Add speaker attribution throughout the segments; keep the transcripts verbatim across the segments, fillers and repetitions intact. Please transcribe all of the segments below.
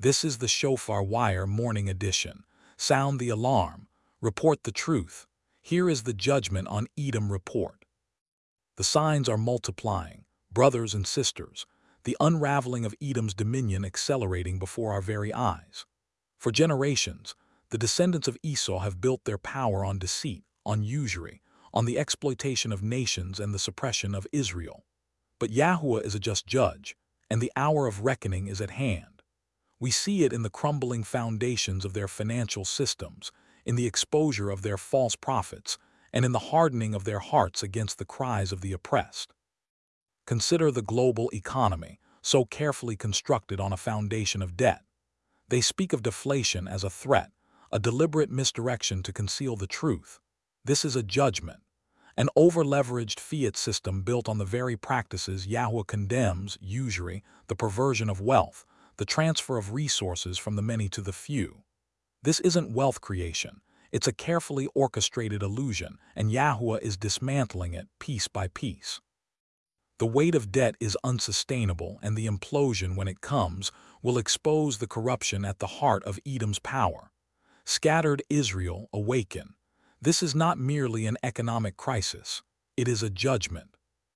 Speaker 1: This is the Shofar Wire Morning Edition. Sound the alarm. Report the truth. Here is the judgment on Edom report. The signs are multiplying, brothers and sisters, the unraveling of Edom's dominion accelerating before our very eyes. For generations, the descendants of Esau have built their power on deceit, on usury, on the exploitation of nations and the suppression of Israel. But Yahuwah is a just judge, and the hour of reckoning is at hand. We see it in the crumbling foundations of their financial systems, in the exposure of their false prophets, and in the hardening of their hearts against the cries of the oppressed. Consider the global economy, so carefully constructed on a foundation of debt. They speak of deflation as a threat, a deliberate misdirection to conceal the truth. This is a judgment. An over-leveraged fiat system built on the very practices Yahuwah condemns, usury, the perversion of wealth, the transfer of resources from the many to the few. This isn't wealth creation. It's a carefully orchestrated illusion, and Yahuwah is dismantling it piece by piece. The weight of debt is unsustainable, and the implosion, when it comes, will expose the corruption at the heart of Edom's power. Scattered Israel, awaken. This is not merely an economic crisis. It is a judgment.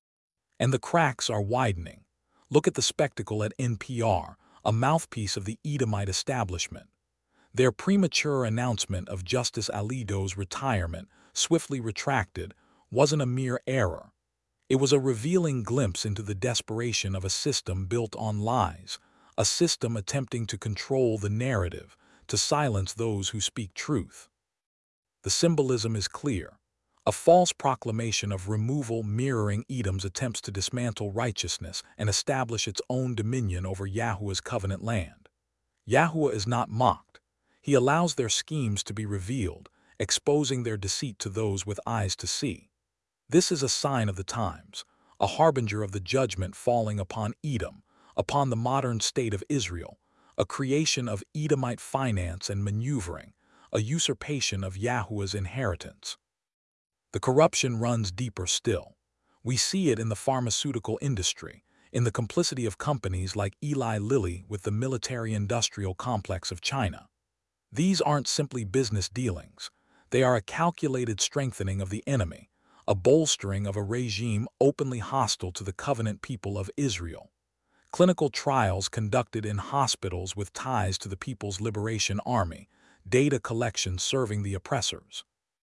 Speaker 1: And the cracks are widening. Look at the spectacle at N P R, a mouthpiece of the Edomite establishment. Their premature announcement of Justice Alito's retirement, swiftly retracted, wasn't a mere error. It was a revealing glimpse into the desperation of a system built on lies, a system attempting to control the narrative, to silence those who speak truth. The symbolism is clear. A false proclamation of removal mirroring Edom's attempts to dismantle righteousness and establish its own dominion over Yahuwah's covenant land. Yahuwah is not mocked. He allows their schemes to be revealed, exposing their deceit to those with eyes to see. This is a sign of the times, a harbinger of the judgment falling upon Edom, upon the modern state of Israel, a creation of Edomite finance and maneuvering, a usurpation of Yahuwah's inheritance. The corruption runs deeper still. We see it in the pharmaceutical industry, in the complicity of companies like Eli Lilly with the military-industrial complex of China. These aren't simply business dealings. They are a calculated strengthening of the enemy, a bolstering of a regime openly hostile to the covenant people of Israel. Clinical trials conducted in hospitals with ties to the People's Liberation Army, data collection serving the oppressors.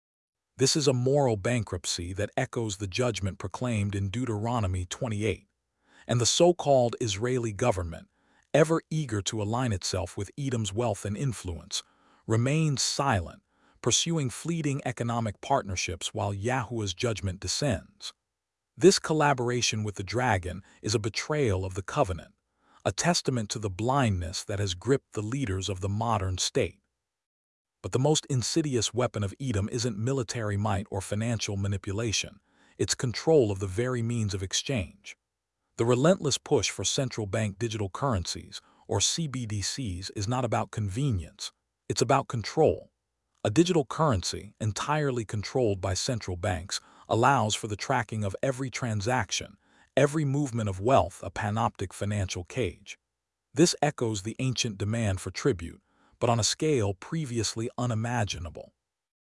Speaker 1: This is a moral bankruptcy that echoes the judgment proclaimed in Deuteronomy twenty-eight. And the so-called Israeli government, ever eager to align itself with Edom's wealth and influence, remains silent, pursuing fleeting economic partnerships while Yahuwah's judgment descends. This collaboration with the dragon is a betrayal of the covenant, a testament to the blindness that has gripped the leaders of the modern state. But the most insidious weapon of Edom isn't military might or financial manipulation. It's control of the very means of exchange. The relentless push for central bank digital currencies, or C B D Cs, is not about convenience. It's about control. A digital currency, entirely controlled by central banks, allows for the tracking of every transaction, every movement of wealth, a panoptic financial cage. This echoes the ancient demand for tribute, but on a scale previously unimaginable.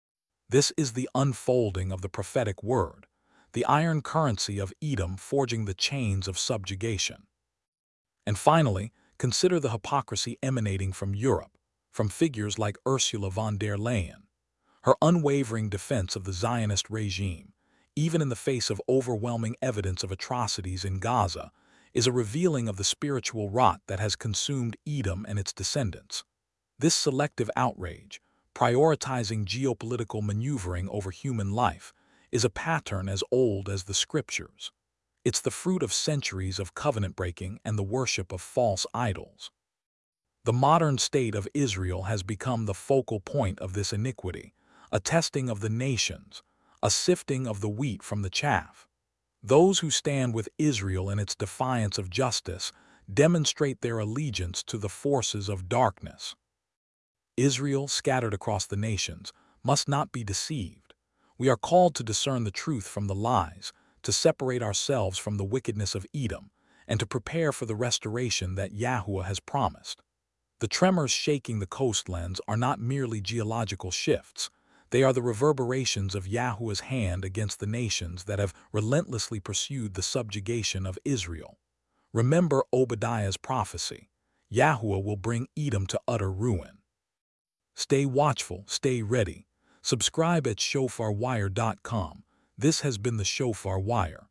Speaker 1: This is the unfolding of the prophetic word, the iron currency of Edom forging the chains of subjugation. And finally, consider the hypocrisy emanating from Europe, from figures like Ursula von der Leyen. Her unwavering defense of the Zionist regime, even in the face of overwhelming evidence of atrocities in Gaza, is a revealing of the spiritual rot that has consumed Edom and its descendants. This selective outrage, prioritizing geopolitical maneuvering over human life, is a pattern as old as the scriptures. It's the fruit of centuries of covenant breaking and the worship of false idols. The modern state of Israel has become the focal point of this iniquity, a testing of the nations, a sifting of the wheat from the chaff. Those who stand with Israel in its defiance of justice demonstrate their allegiance to the forces of darkness. Israel, scattered across the nations, must not be deceived. We are called to discern the truth from the lies, to separate ourselves from the wickedness of Edom, and to prepare for the restoration that Yahuwah has promised. The tremors shaking the coastlands are not merely geological shifts. They are the reverberations of Yahuwah's hand against the nations that have relentlessly pursued the subjugation of Israel. Remember Obadiah's prophecy. Yahuwah will bring Edom to utter ruin. Stay watchful, stay ready. Subscribe at shofar wire dot com. This has been the Shofar Wire.